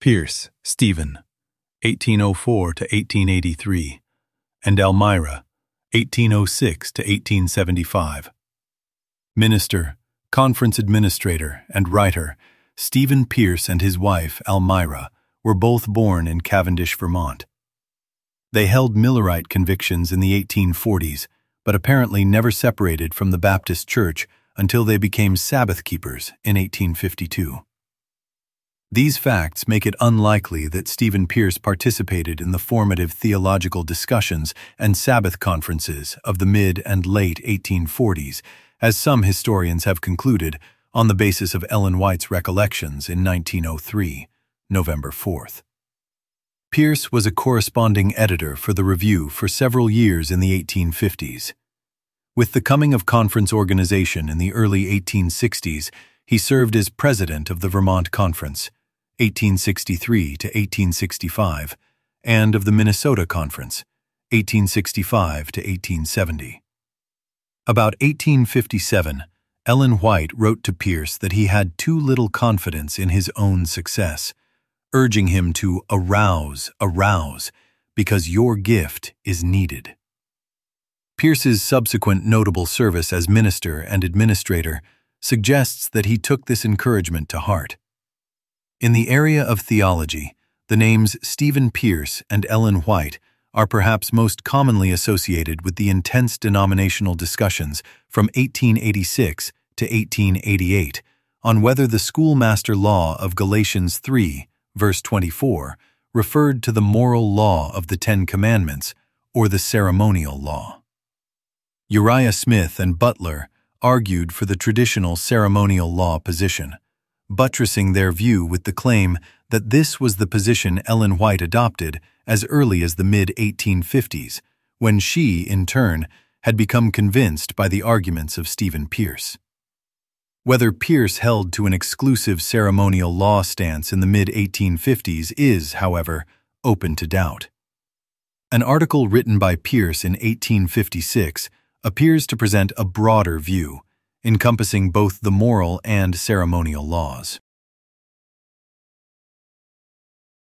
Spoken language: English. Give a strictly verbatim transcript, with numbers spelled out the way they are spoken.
Pierce, Stephen, eighteen oh four to eighteen eighty-three, and Elmira, eighteen oh six to eighteen seventy-five. Minister, conference administrator, and writer Stephen Pierce and his wife, Elmira, were both born in Cavendish, Vermont. They held Millerite convictions in the eighteen forties, but apparently never separated from the Baptist Church until they became Sabbath keepers in eighteen fifty-two. These facts make it unlikely that Stephen Pierce participated in the formative theological discussions and Sabbath conferences of the mid and late eighteen forties, as some historians have concluded on the basis of Ellen White's recollections in nineteen oh three, November fourth. Pierce was a corresponding editor for the Review for several years in the eighteen fifties. With the coming of conference organization in the early eighteen sixties, he served as president of the Vermont Conference, eighteen sixty-three to eighteen sixty-five, and of the Minnesota Conference, eighteen sixty-five to eighteen seventy. About eighteen fifty-seven, Ellen White wrote to Pierce that he had too little confidence in his own success, urging him to arouse, arouse, because your gift is needed. Pierce's subsequent notable service as minister and administrator suggests that he took this encouragement to heart. In the area of theology, the names Stephen Pierce and Ellen White are perhaps most commonly associated with the intense denominational discussions from eighteen eighty-six to eighteen eighty-eight on whether the schoolmaster law of Galatians three, verse twenty-four, referred to the moral law of the Ten Commandments or the ceremonial law. Uriah Smith and Butler argued for the traditional ceremonial law position, buttressing their view with the claim that this was the position Ellen White adopted as early as the mid eighteen fifties, when she, in turn, had become convinced by the arguments of Stephen Pierce. Whether Pierce held to an exclusive ceremonial law stance in the mid eighteen fifties is, however, open to doubt. An article written by Pierce in eighteen fifty-six appears to present a broader view, encompassing both the moral and ceremonial laws.